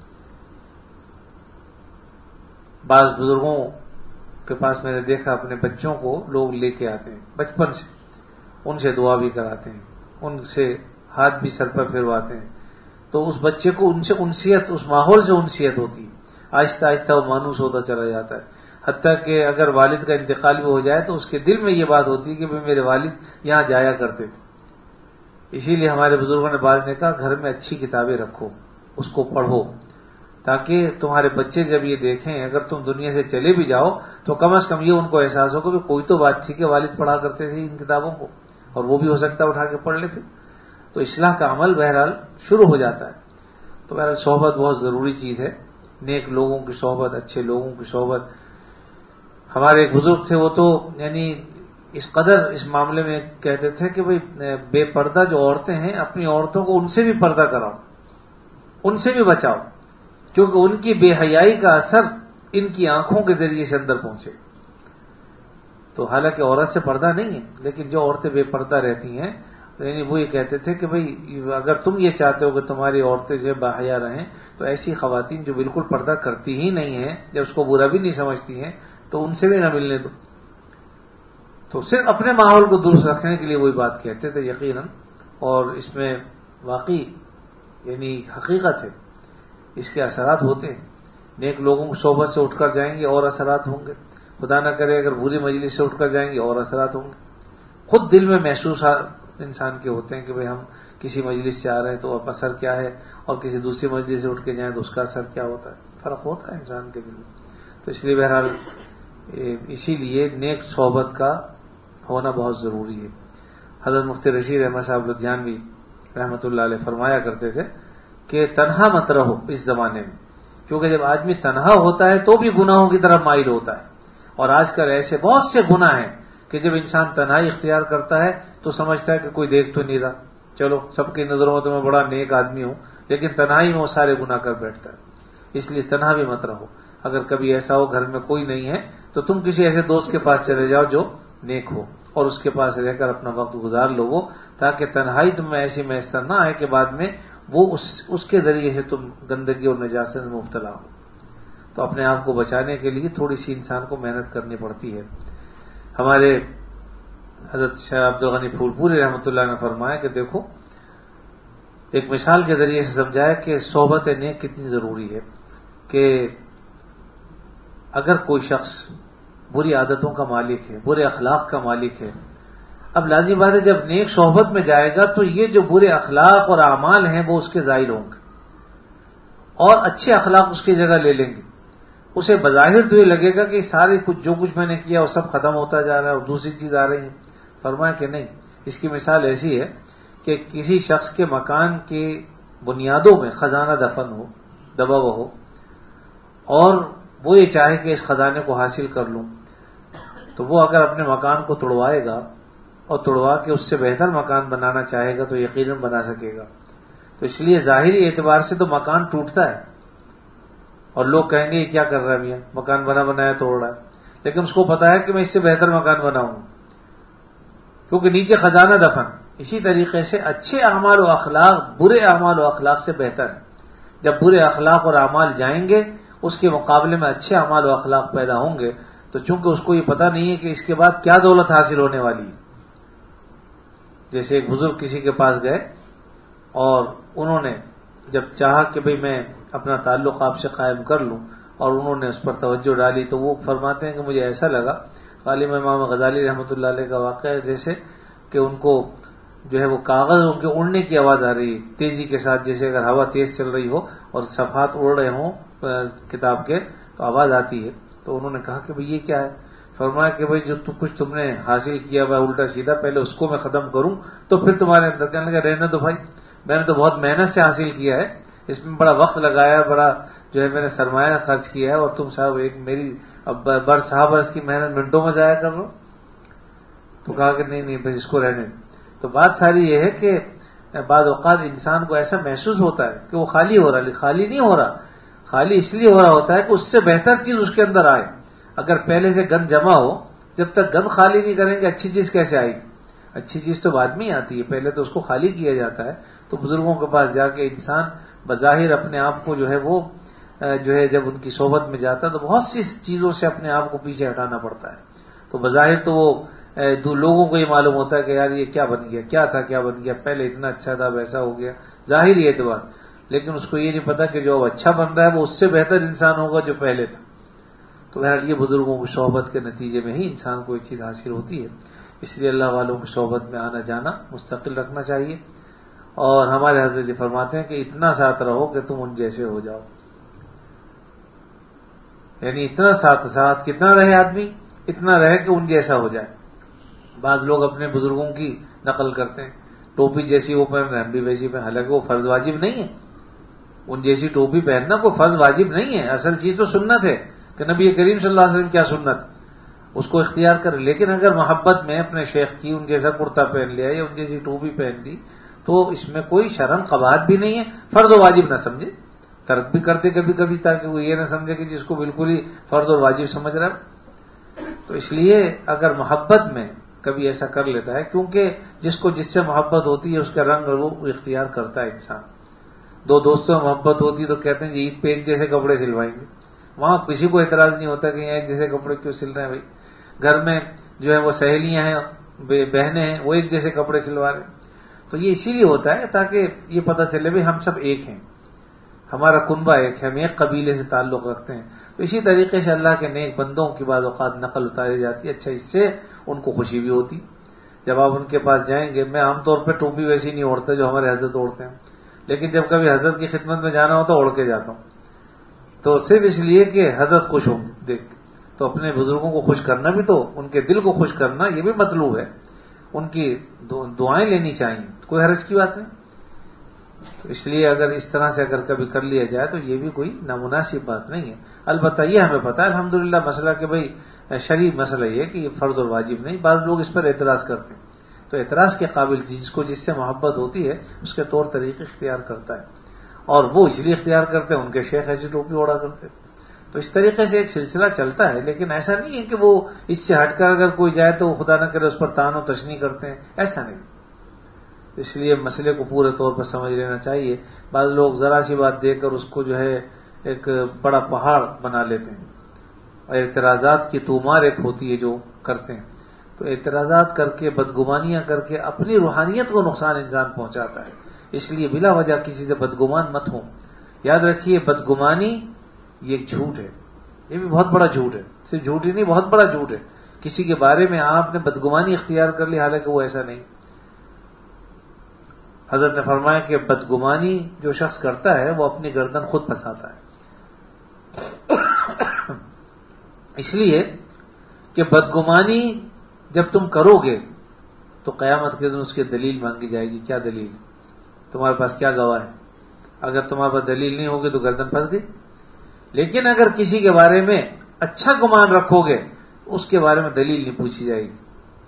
بعض بزرگوں کے پاس میں نے دیکھا اپنے بچوں کو لوگ لے کے آتے ہیں بچپن سے، ان سے دعا بھی کراتے ہیں، ان سے ہاتھ بھی سر پر پھرواتے ہیں، تو اس بچے کو ان سے انسیت، اس ماحول سے انسیت ہوتی ہے، آہستہ آہستہ وہ مانوس ہوتا چلا جاتا ہے، حتیٰ کہ اگر والد کا انتقال بھی ہو جائے تو اس کے دل میں یہ بات ہوتی ہے کہ بھئی میرے والد یہاں جایا کرتے تھے۔ اسی لیے ہمارے بزرگوں نے بعد نے کہا گھر میں اچھی کتابیں رکھو، اس کو پڑھو، تاکہ تمہارے بچے جب یہ دیکھیں، اگر تم دنیا سے چلے بھی جاؤ تو کم از کم یہ ان کو احساس ہو کہ کوئی تو بات تھی کہ والد پڑھا کرتے تھے ان کتابوں کو، اور وہ بھی ہو سکتا ہے اٹھا کے پڑھ لیتے۔ تو اصلاح کا عمل بہرحال شروع ہو جاتا ہے۔ تو بہرحال صحبت بہت ضروری چیز ہے، نیک لوگوں کی صحبت، اچھے لوگوں کی صحبت۔ ہمارے ایک بزرگ تھے، وہ تو یعنی اس قدر اس معاملے میں کہتے تھے کہ بھئی بے پردہ جو عورتیں ہیں اپنی عورتوں کو ان سے بھی پردہ کراؤ، ان سے بھی بچاؤ، کیونکہ ان کی بے حیائی کا اثر ان کی آنکھوں کے ذریعے سے اندر پہنچے۔ تو حالانکہ عورت سے پردہ نہیں ہے، لیکن جو عورتیں بے پردہ رہتی ہیں، یعنی وہ یہ کہتے تھے کہ بھئی اگر تم یہ چاہتے ہو کہ تمہاری عورتیں جو باحیا رہیں تو ایسی خواتین جو بالکل پردہ کرتی ہی نہیں ہیں، جب اس کو برا بھی نہیں سمجھتی ہیں، تو ان سے بھی نہ ملنے دو۔ تو صرف اپنے ماحول کو درست رکھنے کے لیے وہی بات کہتے تھے یقیناً، اور اس میں واقعی یعنی حقیقت ہے، اس کے اثرات ہوتے ہیں۔ نیک لوگوں کو صحبت سے اٹھ کر جائیں گے اور اثرات ہوں گے، خدا نہ کرے اگر بری مجلس سے اٹھ کر جائیں گے اور اثرات ہوں گے۔ خود دل میں محسوس انسان کے ہوتے ہیں کہ بھئی ہم کسی مجلس سے آ رہے ہیں تو اب اثر کیا ہے، اور کسی دوسری مجلس سے اٹھ کے جائیں تو اس کا اثر کیا ہوتا ہے، فرق ہوتا ہے انسان کے دل میں۔ تو اس لیے بہرحال اسی لیے نیک صحبت کا ہونا بہت ضروری ہے۔ حضرت مفتی رشید احمد صاحب لدھیانوی رحمۃ اللہ علیہ فرمایا کرتے تھے کہ تنہا مت رہو اس زمانے میں، کیونکہ جب آدمی تنہا ہوتا ہے تو بھی گناہوں کی طرف مائل ہوتا ہے، اور آج کل ایسے بہت سے گناہ ہیں کہ جب انسان تنہائی اختیار کرتا ہے تو سمجھتا ہے کہ کوئی دیکھ تو نہیں رہا، چلو سب کی نظروں میں تو میں بڑا نیک آدمی ہوں، لیکن تنہائی میں وہ سارے گناہ کر بیٹھتا ہے۔ اس لیے تنہا بھی مت رہو۔ اگر کبھی ایسا ہو گھر میں کوئی نہیں ہے تو تم کسی ایسے دوست کے پاس چلے جاؤ جو نیک ہو، اور اس کے پاس رہ کر اپنا وقت گزار لو وہ، تاکہ تنہائی تم میں ایسی میسر نہ آئے کہ بعد میں وہ اس اس کے ذریعے سے تم گندگی اور نجاست میں مبتلا ہو۔ تو اپنے آپ کو بچانے کے لیے تھوڑی سی انسان کو محنت کرنی پڑتی ہے۔ ہمارے حضرت شاہ عبد الغنی پھول پوری رحمۃ اللہ نے فرمایا کہ دیکھو، ایک مثال کے ذریعے سے سمجھایا کہ صحبت نیک کتنی ضروری ہے، کہ اگر کوئی شخص بری عادتوں کا مالک ہے، برے اخلاق کا مالک ہے، اب لازمی بات ہے جب نیک صحبت میں جائے گا تو یہ جو برے اخلاق اور اعمال ہیں وہ اس کے زائل ہوں گے، اور اچھے اخلاق اس کی جگہ لے لیں گے۔ اسے بظاہر تو یہ لگے گا کہ سارے کچھ جو کچھ میں نے کیا وہ سب ختم ہوتا جا رہا ہے اور دوسری چیز آ رہی ہے۔ فرمایا کہ نہیں، اس کی مثال ایسی ہے کہ کسی شخص کے مکان کی بنیادوں میں خزانہ دفن ہو، دبا ہوا ہو، اور وہ یہ چاہے کہ اس خزانے کو حاصل کر لوں، تو وہ اگر اپنے مکان کو توڑوائے گا اور توڑوا کے اس سے بہتر مکان بنانا چاہے گا تو یقیناً بنا سکے گا۔ تو اس لیے ظاہری اعتبار سے تو مکان ٹوٹتا ہے اور لوگ کہیں گے یہ کیا کر رہا ہے میاں، مکان بنا بنایا توڑ رہا ہے، لیکن اس کو پتا ہے کہ میں اس سے بہتر مکان بناؤں، کیونکہ نیچے خزانہ دفن۔ اسی طریقے سے اچھے اعمال و اخلاق برے اعمال و اخلاق سے بہتر ہے۔ جب برے اخلاق اور اعمال جائیں گے اس کے مقابلے میں اچھے اعمال و اخلاق پیدا ہوں گے، تو چونکہ اس کو یہ پتہ نہیں ہے کہ اس کے بعد کیا دولت حاصل ہونے والی ہے۔ جیسے ایک بزرگ کسی کے پاس گئے اور انہوں نے جب چاہا کہ بھئی میں اپنا تعلق آپ سے قائم کر لوں، اور انہوں نے اس پر توجہ ڈالی، تو وہ فرماتے ہیں کہ مجھے ایسا لگا، عالم امام غزالی رحمۃ اللہ علیہ کا واقعہ ہے، جیسے کہ ان کو جو ہے وہ کاغذ ان کے اڑنے کی آواز آ رہی ہے تیزی کے ساتھ، جیسے اگر ہوا تیز چل رہی ہو اور صفحات اڑ رہے ہوں کتاب کے تو آواز آتی ہے۔ تو انہوں نے کہا کہ بھئی یہ کیا ہے؟ فرمایا کہ بھئی جو کچھ تم نے حاصل کیا ہوا الٹا سیدھا، پہلے اس کو میں ختم کروں تو پھر تمہارے اندر۔ کہنے لگا رہنے دو بھائی، میں نے تو بہت محنت سے حاصل کیا ہے، اس میں بڑا وقت لگایا، بڑا جو ہے میں نے سرمایہ خرچ کیا ہے، اور تم صاحب ایک میری برس ہا برس کی محنت منٹوں میں ضائع کر رہو۔ تو کہا کہ نہیں نہیں بھائی اس کو رہنے۔ تو بات ساری یہ ہے کہ بعض اوقات انسان کو ایسا محسوس ہوتا ہے کہ وہ خالی ہو رہا ہے، خالی نہیں ہو رہا، خالی اس لیے ہو رہا ہوتا ہے کہ اس سے بہتر چیز اس کے اندر آئے۔ اگر پہلے سے گند جمع ہو، جب تک گند خالی نہیں کریں گے اچھی چیز کیسے آئے گی؟ اچھی چیز تو بعد میں ہی آتی ہے، پہلے تو اس کو خالی کیا جاتا ہے۔ تو بزرگوں کے پاس جا کے انسان بظاہر اپنے آپ کو جو ہے وہ جو ہے جب ان کی صحبت میں جاتا ہے تو بہت سی چیزوں سے اپنے آپ کو پیچھے ہٹانا پڑتا ہے۔ تو بظاہر تو وہ دو لوگوں کو یہ معلوم ہوتا ہے کہ یار یہ کیا بن گیا، کیا تھا کیا بن گیا، پہلے اتنا اچھا تھا ویسا ہو گیا، ظاہری اعتبار۔ لیکن اس کو یہ نہیں پتا کہ جو اب اچھا بن رہا ہے وہ اس سے بہتر انسان ہوگا جو پہلے تھا. تو بہرحال یہ بزرگوں کی صحبت کے نتیجے میں ہی انسان کو یہ چیز حاصل ہوتی ہے. اس لیے اللہ والوں کی صحبت میں آنا جانا مستقل رکھنا چاہیے. اور ہمارے حضرت جی فرماتے ہیں کہ اتنا ساتھ رہو کہ تم ان جیسے ہو جاؤ. یعنی اتنا ساتھ ساتھ کتنا رہے آدمی؟ اتنا رہے کہ ان جیسا ہو جائے. بعض لوگ اپنے بزرگوں کی نقل کرتے ہیں، ٹوپی جیسی وہ پہن رہے ہیں ہم بھی ویسی پہن، حالانکہ وہ فرض واجب نہیں ہے. ان جیسی ٹوپی پہننا کوئی فرض واجب نہیں ہے. اصل چیز تو سنت ہے کہ نبی کریم صلی اللہ علیہ وسلم کیا سنت اس کو اختیار کرے. لیکن اگر محبت میں اپنے شیخ کی ان جیسا کرتا پہن لیا یا ان جیسی ٹوپی پہن لی تو اس میں کوئی شرم قباحت بھی نہیں ہے. فرض و واجب نہ سمجھے، ترک بھی کرتے کبھی کبھی تاکہ وہ یہ نہ سمجھے کہ جس کو بالکل ہی فرض اور واجب سمجھ رہا ہے. تو اس لیے اگر محبت میں کبھی ایسا کر لیتا ہے، کیونکہ جس کو جس سے محبت ہوتی ہے اس کا رنگ وہ اختیار کرتا ہے انسان. دو دوستوں میں محبت ہوتی ہے تو کہتے ہیں عید پہ ایک جیسے کپڑے سلوائیں گے. وہاں کسی کو اعتراض نہیں ہوتا کہ یہاں ایک جیسے کپڑے کیوں سل رہے ہیں بھائی. گھر میں جو ہے وہ سہیلیاں ہیں، بہنیں ہیں، وہ ایک جیسے کپڑے سلوا رہے ہیں. تو یہ اسی لیے ہوتا ہے تاکہ یہ پتہ چلے بھائی ہم سب ایک ہیں، ہمارا کنبہ ایک ہے، ہم ایک قبیلے سے تعلق رکھتے ہیں. تو اسی طریقے سے اللہ کے نیک بندوں کی بعض اوقات نقل اتاری جاتی ہے. اچھا، اس سے ان کو خوشی بھی ہوتی. جب آپ ان کے پاس جائیں گے، میں عام طور پہ ٹوپی ویسی نہیں اوڑھتا جو ہمارے حضرت اوڑھتے ہیں، لیکن جب کبھی حضرت کی خدمت میں جانا ہوتا ہے اوڑھ کے جاتا ہوں. تو صرف اس لیے کہ حضرت خوش ہوں دیکھ. تو اپنے بزرگوں کو خوش کرنا بھی تو ان کے دل کو خوش کرنا یہ بھی مطلوب ہے. ان کی دعائیں لینی چاہیے، کوئی حرج کی بات نہیں. تو اس لیے اگر اس طرح سے اگر کبھی کر لیا جائے تو یہ بھی کوئی نامناسب بات نہیں ہے. البتہ یہ ہمیں پتا ہے الحمدللہ مسئلہ کہ بھائی شرعی مسئلہ یہ کہ یہ فرض اور واجب نہیں. بعض لوگ اس پر اعتراض کرتے ہیں، تو اعتراض کے قابل جس کو جس سے محبت ہوتی ہے اس کے طور طریقے اختیار کرتا ہے. اور وہ اس لیے اختیار کرتے ہیں ان کے شیخ ایسی ٹوپی اوڑا کرتے. تو اس طریقے سے ایک سلسلہ چلتا ہے. لیکن ایسا نہیں ہے کہ وہ اس سے ہٹ کر اگر کوئی جائے تو خدا نہ کرے اس پر تان و تشنی کرتے ہیں، ایسا نہیں. اس لیے مسئلے کو پورے طور پر سمجھ لینا چاہیے. بعض لوگ ذرا سی بات دے کر اس کو جو ہے ایک بڑا پہاڑ بنا لیتے ہیں، اور اعتراضات کی تومار ایک ہوتی ہے جو کرتے ہیں. تو اعتراضات کر کے بدگمانیاں کر کے اپنی روحانیت کو نقصان انسان پہنچاتا ہے. اس لیے بلا وجہ کسی سے بدگمان مت ہوں. یاد رکھیے بدگمانی یہ ایک جھوٹ ہے، یہ بھی بہت بڑا جھوٹ ہے. صرف جھوٹ ہی نہیں، بہت بڑا جھوٹ ہے. کسی کے بارے میں آپ نے بدگمانی اختیار کر لی حالانکہ وہ ایسا نہیں. حضرت نے فرمایا کہ بدگمانی جو شخص کرتا ہے وہ اپنی گردن خود پھنساتا ہے. اس لیے کہ بدگمانی جب تم کرو گے تو قیامت کے دن اس کی دلیل مانگی جائے گی. کیا دلیل؟ تمہارے پاس کیا گواہ ہے؟ اگر تمہارے پاس دلیل نہیں ہوگی تو گردن پھنس گئی. لیکن اگر کسی کے بارے میں اچھا گمان رکھو گے اس کے بارے میں دلیل نہیں پوچھی جائے گی.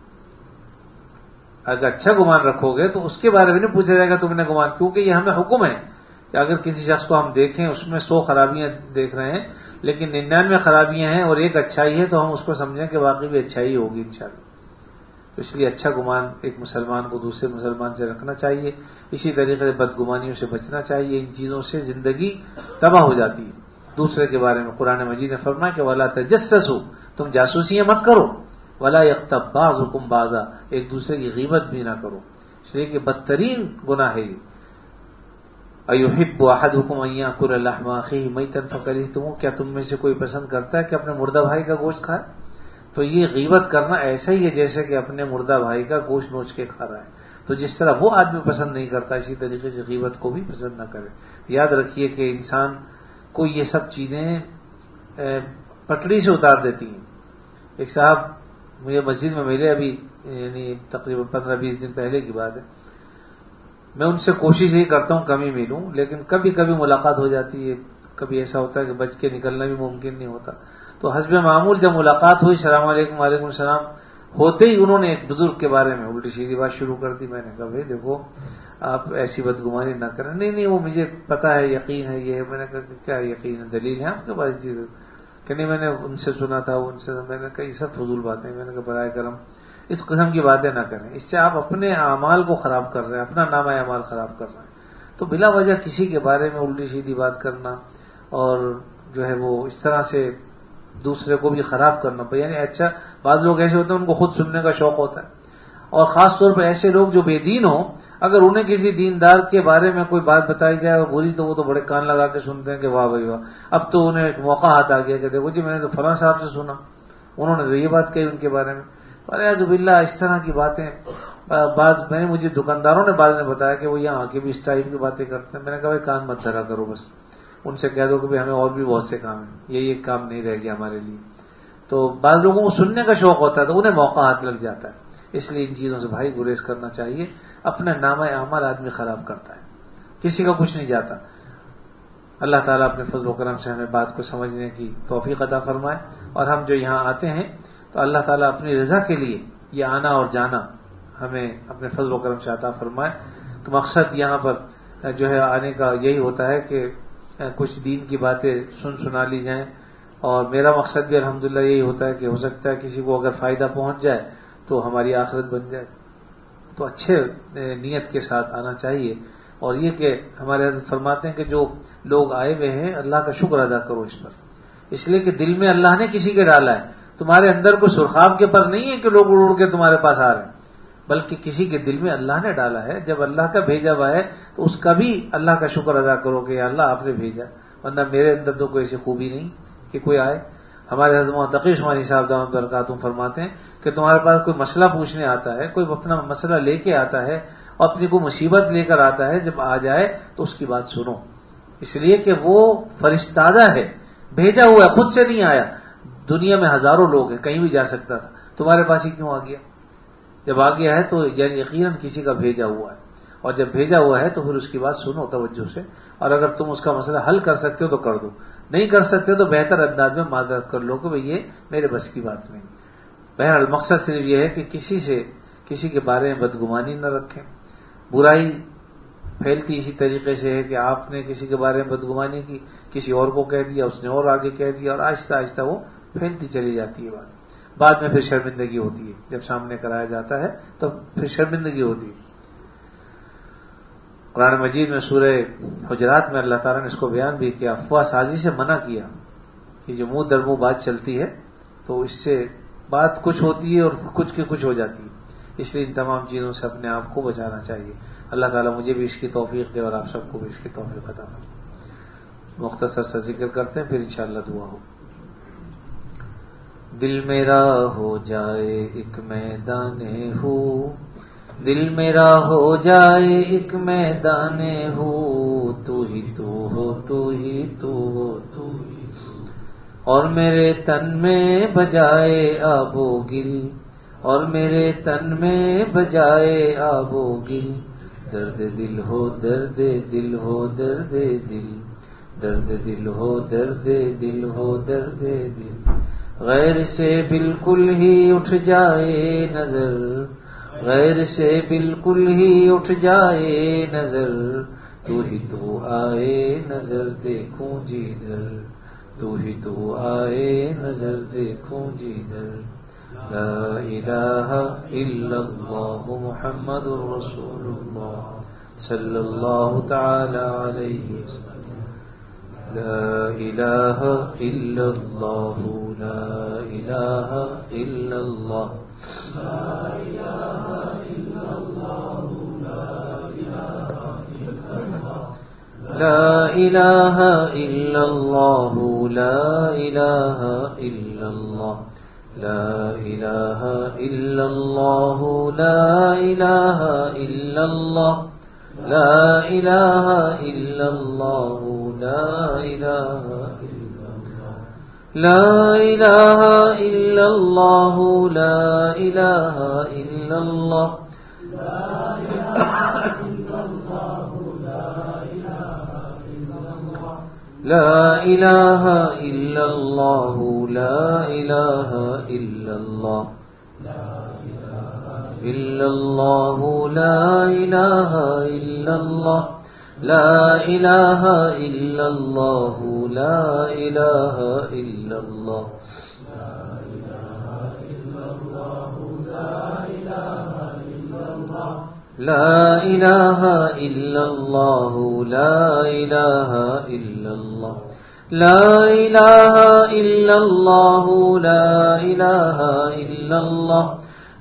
اگر اچھا گمان رکھو گے تو اس کے بارے میں نہیں پوچھا جائے گا تم نے گمان، کیونکہ یہ ہمیں حکم ہے کہ اگر کسی شخص کو ہم دیکھیں اس میں سو خرابیاں دیکھ رہے ہیں لیکن ننانوے خرابیاں ہیں اور ایک اچھائی ہے تو ہم اس کو سمجھیں کہ واقعی بھی اچھائی ہوگی انشاءاللہ. تو اس لیے اچھا گمان ایک مسلمان کو دوسرے مسلمان سے رکھنا چاہیے. اسی طریقے سے بدگمانیوں سے بچنا چاہیے. ان چیزوں سے زندگی تباہ ہو جاتی ہے. دوسرے کے بارے میں قرآن مجید نے فرمایا کہ وَلَا تَجَسَّسُوا، تم جاسوسیاں مت کرو. وَلَا يَغْتَبْ بَعْضُكُمْ بَعْضًا، ایک دوسرے کی غیبت بھی نہ کرو. اس لیے کہ بدترین گناہ ہے یہ. أَيُحِبُّ أَحَدُكُمْ أَن يَأْكُلَ لَحْمَ أَخِيهِ مَيْتًا فَكَرِهْتُمُوهُ، کیا تم میں سے کوئی پسند کرتا ہے کہ اپنے مردہ بھائی کا گوشت کھائے؟ تو یہ غیبت کرنا ایسا ہی ہے جیسے کہ اپنے مردہ بھائی کا گوشت نوچ کے کھا رہا ہے. تو جس طرح وہ آدمی پسند نہیں کرتا اسی طریقے سے غیبت کو بھی پسند نہ کرے. یاد رکھیے کہ انسان کو یہ سب چیزیں پٹڑی سے اتار دیتی ہیں. ایک صاحب مجھے مسجد میں ملے ابھی، یعنی تقریباً پندرہ بیس دن پہلے کی بات ہے. میں ان سے کوشش یہی کرتا ہوں کم ہی ملوں، لیکن کبھی کبھی ملاقات ہو جاتی ہے. کبھی ایسا ہوتا ہے کہ بچ کے نکلنا بھی ممکن نہیں ہوتا. تو حسب معمول جب ملاقات ہوئی، السلام علیکم وعلیکم السلام ہوتے ہی انہوں نے ایک بزرگ کے بارے میں الٹی سیدھی بات شروع کر دی. میں نے کہا بھائی دیکھو آپ ایسی بدگمانی نہ کریں. نہیں نہیں وہ مجھے پتا ہے، یقین ہے یہ ہے. میں نے کہا کیا یقین ہے؟ دلیل ہے آپ کے پاس؟ جی کہ نہیں میں نے ان سے سنا تھا، ان سے میں نے کہا یہ سب فضول باتیں. میں نے کہا برائے کرم اس قسم کی باتیں نہ کریں، اس سے آپ اپنے اعمال کو خراب کر رہے ہیں، اپنا نامہ اعمال خراب کر رہے ہیں. تو بلا وجہ کسی کے بارے میں الٹی سیدھی بات کرنا اور جو ہے وہ اس طرح سے دوسرے کو بھی خراب کرنا. یعنی اچھا بعض لوگ ایسے ہوتے ہیں ان کو خود سننے کا شوق ہوتا ہے اور خاص طور پر ایسے لوگ جو بے دین ہوں، اگر انہیں کسی دیندار کے بارے میں کوئی بات بتائی جائے اور بری تو وہ تو بڑے کان لگا کے سنتے ہیں کہ واہ بھائی واہ. اب تو انہیں ایک موقع ہاتھ آ گیا کہ دیکھو جی میں نے تو فلاں صاحب سے سنا، انہوں نے تو یہ بات کہی ان کے بارے میں. اعوذ باللہ اس طرح کی باتیں بعض میں نے مجھے دکانداروں نے بعد میں بتایا کہ وہ یہاں آ کے بھی اس ٹائپ کی باتیں کرتے ہیں. میں نے کہا بھائی کان مت دھرا کرو، بس ان سے کہہ دو کہ ہمیں اور بھی بہت سے کام ہیں، یہی ایک کام نہیں رہ گیا ہمارے لیے. تو بعض لوگوں کو سننے کا شوق ہوتا ہے تو انہیں موقع ہاتھ لگ جاتا ہے. اس لیے ان چیزوں سے بھائی گریز کرنا چاہیے. اپنا نامہ اعمال آدمی خراب کرتا ہے، کسی کا کچھ نہیں جاتا. اللہ تعالیٰ اپنے فضل و کرم سے ہمیں بات کو سمجھنے کی توفیق عطا فرمائے. اور ہم جو یہاں آتے ہیں تو اللہ تعالیٰ اپنی رضا کے لیے یہ آنا اور جانا ہمیں اپنے فضل و کرم سے عطا فرمائے. تو مقصد یہاں پر جو ہے آنے کا یہی ہوتا ہے کہ کچھ دین کی باتیں سن سنا لی جائیں. اور میرا مقصد بھی الحمدللہ یہی ہوتا ہے کہ ہو سکتا ہے کسی کو اگر فائدہ پہنچ جائے تو ہماری آخرت بن جائے. تو اچھے نیت کے ساتھ آنا چاہیے. اور یہ کہ ہمارے حضرت فرماتے ہیں کہ جو لوگ آئے ہوئے ہیں اللہ کا شکر ادا کرو اس پر، اس لیے کہ دل میں اللہ نے کسی کے ڈالا ہے. تمہارے اندر کوئی سرخاب کے پر نہیں ہے کہ لوگ اڑ اڑ کے تمہارے پاس آ رہے ہیں، بلکہ کسی کے دل میں اللہ نے ڈالا ہے. جب اللہ کا بھیجا ہوا ہے تو اس کا بھی اللہ کا شکر ادا کرو کہ اللہ آپ نے بھیجا، ورنہ میرے اندر تو کوئی ایسی خوبی نہیں کہ کوئی آئے. ہمارے حضرت تقی عثمانی صاحب دامت برکاتہم فرماتے ہیں کہ تمہارے پاس کوئی مسئلہ پوچھنے آتا ہے، کوئی اپنا مسئلہ لے کے آتا ہے اور اپنی کوئی مصیبت لے کر آتا ہے، جب آ جائے تو اس کی بات سنو، اس لیے کہ وہ فرشتادہ ہے، بھیجا ہوا ہے، خود سے نہیں آیا. دنیا میں ہزاروں لوگ ہیں، کہیں بھی جا سکتا تھا، تمہارے پاس ہی کیوں آ گیا؟ جب آ گیا ہے تو یعنی یقیناً کسی کا بھیجا ہوا ہے. اور جب بھیجا ہوا ہے تو پھر اس کی بات سنو توجہ سے. اور اگر تم اس کا مسئلہ حل کر سکتے ہو تو کر دو، نہیں کر سکتے تو بہتر انداز میں معذرت کر لو کہ بھئی یہ میرے بس کی بات نہیں. بہرحال مقصد صرف یہ ہے کہ کسی سے کسی کے بارے میں بدگمانی نہ رکھیں. برائی پھیلتی اسی طریقے سے ہے کہ آپ نے کسی کے بارے میں بدگمانی کی، کسی اور کو کہہ دیا، اس نے اور آگے کہہ دیا، اور آہستہ آہستہ وہ پھیلتی چلی جاتی ہے. بات بعد میں پھر شرمندگی ہوتی ہے، جب سامنے کرایا جاتا ہے تو پھر شرمندگی ہوتی ہے. قرآن مجید میں سورہ حجرات میں اللہ تعالیٰ نے اس کو بیان بھی کیا، افواہ سازی سے منع کیا کہ جو منہ در منہ بات چلتی ہے تو اس سے بات کچھ ہوتی ہے اور کچھ کی کچھ ہو جاتی ہے. اس لیے ان تمام چیزوں سے اپنے آپ کو بچانا چاہیے. اللہ تعالیٰ مجھے بھی اس کی توفیق دے اور آپ سب کو بھی اس کی توفیق عطا فرمائے. مختصر سا ذکر کرتے ہیں پھر انشاءاللہ دعا ہو. دل میرا ہو جائے ایک میدان ہو، دل میرا ہو جائے ایک میدان ہو، تو ہی تو ہو تو ہی تو ہو تو ہی، اور میرے تن میں بجائے آب و گل، اور میرے تن میں بجائے آب و گل، درد دل ہو درد دل ہو درد دل، درد دل ہو درد دل ہو درد دل، غیر سے بالکل ہی اٹھ جائے نظر، غیر سے بالکل ہی اٹھ جائے نظر، تو ہی تو آئے نظر دیکھوں جدھر، تو ہی تو آئے نظر دیکھوں جدھر. لا الہ الا اللہ محمد رسول اللہ صلی اللہ تعالی علیہ وسلم. لا الہ الا اللہ لا الہ الا اللہ لا الہ الا اللہ لا الہ الا اللہ لا الہ الا اللہ لا الہ الا اللہ لا الہ الا اللہ لا الہ الا اللہ لا الہ لا الہ الا اللہ لا الہ الا اللہ لا الہ الا اللہ لا الہ الا اللہ الا اللہ لا الہ الا اللہ لا الہ الا اللہ لا الہ الا اللہ لا الہ الا اللہ لا الہ الا اللہ لا الہ الا اللہ لا الہ الا اللہ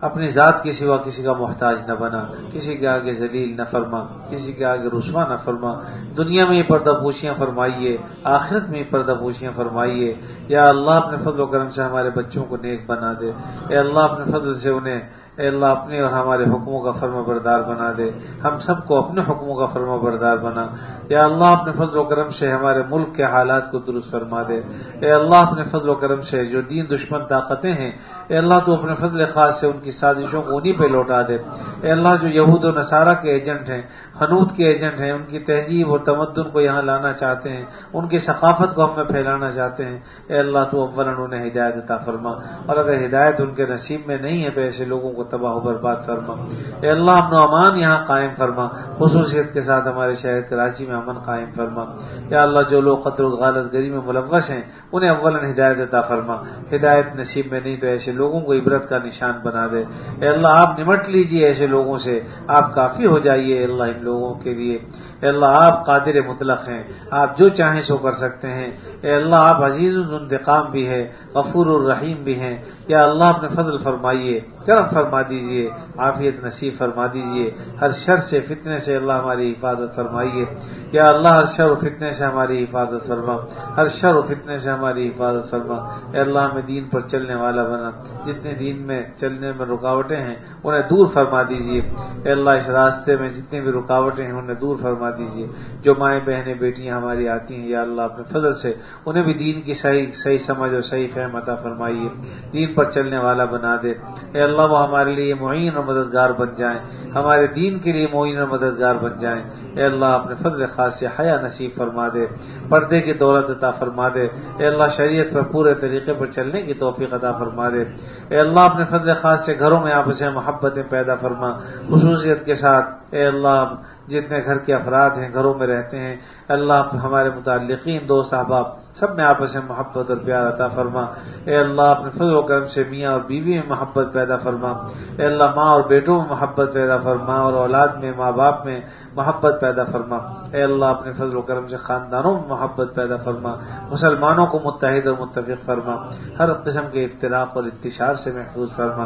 اپنی ذات کے سوا کسی کا محتاج نہ بنا، کسی کے آگے ذلیل نہ فرما، کسی کے آگے رسوا نہ فرما، دنیا میں یہ پردہ پوشیاں فرمائیے، آخرت میں یہ پردہ پوشیاں فرمائیے۔ یا اللہ اپنے فضل و کرم سے ہمارے بچوں کو نیک بنا دے، اے اللہ اپنے فضل سے انہیں اے اللہ اپنے اور ہمارے حکموں کا فرما بردار بنا دے، ہم سب کو اپنے حکموں کا فرما بردار بنا۔ یا اللہ اپنے فضل و کرم سے ہمارے ملک کے حالات کو درست فرما دے، اے اللہ اپنے فضل و کرم سے جو دین دشمن طاقتیں ہیں اے اللہ تو اپنے فضل خاص سے ان کی سازشوں کو انہی پہ لوٹا دے۔ اے اللہ جو یہود و نصارہ کے ایجنٹ ہیں، حنوت کے ایجنٹ ہیں، ان کی تہذیب اور تمدن کو یہاں لانا چاہتے ہیں، ان کی ثقافت کو ہم میں پھیلانا چاہتے ہیں، اے اللہ تو اولاً انہیں ہدایت عطا فرما، اور اگر ہدایت ان کے نصیب میں نہیں ہے تو ایسے لوگوں کو تباہ و برباد فرما۔ اے اللہ امن و امان یہاں قائم فرما، خصوصیت کے ساتھ ہمارے شہر کراچی میں امن قائم فرما۔ یا اللہ جو لوگ قتل و غارت گری میں ملوث ہیں انہیں اولاً ہدایت عطا فرما، ہدایت نصیب میں نہیں تو ایسے لوگوں کو عبرت کا نشان بنا دے۔ اے اللہ آپ نمٹ لیجئے ایسے لوگوں سے، آپ کافی ہو جائیے اے اللہ ان لوگوں کے لیے۔ اے اللہ آپ قادر مطلق ہیں، آپ جو چاہیں سو کر سکتے ہیں۔ اے اللہ آپ عزیز الانتقام بھی ہے، غفور الرحیم بھی ہیں۔ یا اللہ اپنے فضل فرمائیے، کرم فرما دیجئے، عافیت نصیب فرما دیجئے، ہر شر سے فتنے سے اللہ ہماری حفاظت فرمائیے۔ یا اللہ ہر شر و فتنے سے ہماری حفاظت فرما، ہر شر و فتنے سے ہماری حفاظت فرما۔ اے اللہ ہمیں دین پر چلنے والا بنا، جتنے دین میں چلنے میں رکاوٹیں ہیں انہیں دور فرما دیجئے۔ اے اللہ اس راستے میں جتنی بھی رکاوٹیں ہیں انہیں دور فرما دیجئے۔ جو مائیں بہنیں بیٹیاں ہماری آتی ہیں یا اللہ اپنے فضل سے انہیں بھی دین کی صحیح صحیح سمجھ اور صحیح فہم عطا فرمائیے، دین پر چلنے والا بنا دے۔ اے اللہ وہ ہمارے لیے معین اور مددگار بن جائیں، ہمارے دین کے لیے معین اور مددگار بن جائیں۔ اے اللہ اپنے فضل خاص سے حیا نصیب فرما دے، پردے کی دولت عطا فرما دے۔ اے اللہ شریعت پر پورے طریقے پر چلنے کی توفیق عطا فرما دے۔ اے اللہ اپنے فضل خاص سے گھروں میں آپس میں محبتیں پیدا فرما، خصوصیت کے ساتھ اے اللہ جتنے گھر کے افراد ہیں گھروں میں رہتے ہیں اللہ ہمارے متعلقین دوست احباب سب میں آپس میں محبت اور پیار عطا فرما۔ اے اللہ اپنے فضل و کرم سے میاں اور بیوی میں محبت پیدا فرما۔ اے اللہ ماں اور بیٹوں میں محبت پیدا فرما، اور اولاد میں ماں باپ میں محبت پیدا فرما۔ اے اللہ اپنے فضل و کرم سے خاندانوں میں محبت پیدا فرما، مسلمانوں کو متحد اور متفق فرما، ہر قسم کے افتراق اور انتشار سے محفوظ فرما۔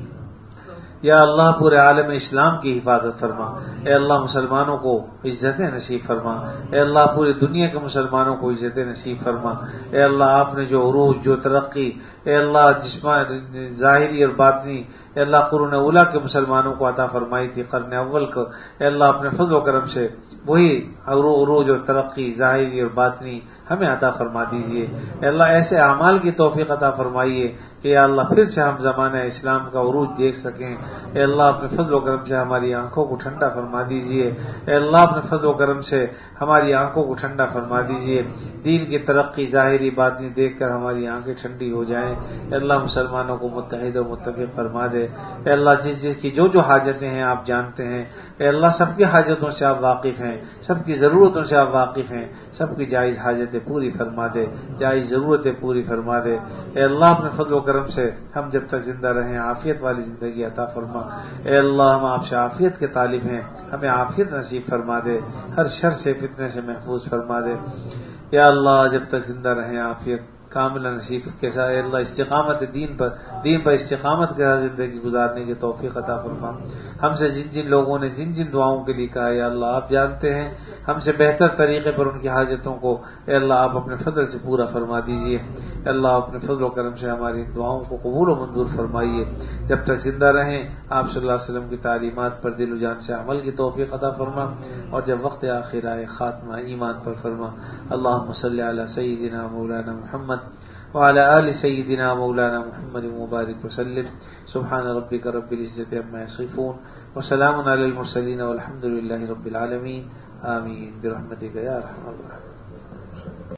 یا اللہ پورے عالم اسلام کی حفاظت فرما۔ اے اللہ مسلمانوں کو عزتیں نصیب فرما۔ اے اللہ پوری دنیا کے مسلمانوں کو عزتیں نصیب فرما۔ اے اللہ آپ نے جو عروج، جو ترقی اے اللہ جسمانی ظاہری اور باطنی اے اللہ قرون اولیٰ کے مسلمانوں کو عطا فرمائی تھی قرن اول کو، اے اللہ اپنے فضل و کرم سے وہی عروج اور ترقی ظاہری اور باطنی ہمیں عطا فرما دیجیے۔ اے اللہ ایسے اعمال کی توفیق عطا فرمائیے کہ یا اللہ پھر سے ہم زمانہ اسلام کا عروج دیکھ سکیں۔ اے اللہ اپنے فضل و کرم سے ہماری آنکھوں کو ٹھنڈا فرما دیجیے۔ اے اللہ اپنے فضل و کرم سے ہماری آنکھوں کو ٹھنڈا فرما دیجیے، دین کی ترقی ظاہری باطنی دیکھ کر ہماری آنکھیں ٹھنڈی ہو جائیں۔ اے اللہ مسلمانوں کو متحد و متفق فرما دے۔ اے اللہ جس جس کی جو جو حاجتیں ہیں آپ جانتے ہیں، اے اللہ سب کی حاجتوں سے آپ واقف ہیں، سب کی ضرورتوں سے آپ واقف ہیں، سب کی جائز حاجتیں پوری فرما دے، جائز ضرورتیں پوری فرما دے۔ اے اللہ اپنے فضل و کرم سے ہم جب تک زندہ رہیں عافیت والی زندگی عطا فرما۔ اے اللہ ہم آپ سے عافیت کے طالب ہیں، ہمیں عافیت نصیب فرما دے، ہر شر سے فتنے سے محفوظ فرما دے۔ یا اللہ جب تک زندہ رہیں عافیت کامل نصیب کے ساتھ اے اللہ استقامت دین پر دین پر استقامت کے ساتھ زندگی گزارنے کی توفیق عطا فرما۔ ہم سے جن جن لوگوں نے جن جن دعاؤں کے لیے کہا ہے یا اللہ آپ جانتے ہیں، ہم سے بہتر طریقے پر ان کی حاجتوں کو اے اللہ آپ اپنے فضل سے پورا فرما دیجیے۔ اے اللہ اپنے فضل و کرم سے ہماری دعاؤں کو قبول و منظور فرمائیے۔ جب تک زندہ رہیں آپ صلی اللہ علیہ وسلم کی تعلیمات پر دل و جان سے عمل کی توفیق عطا فرما، اور جب وقت آخر آئے خاتمہ ایمان پر فرما۔ اللہم صلی علی سیدنا مولانا محمد وعلى آل سيدنا مولانا محمد مبارك وسلم۔ سبحان ربك رب العزة عما يصفون وسلام على المرسلين والحمد لله رب العالمين آمين برحمتك يا ارحم الراحمين۔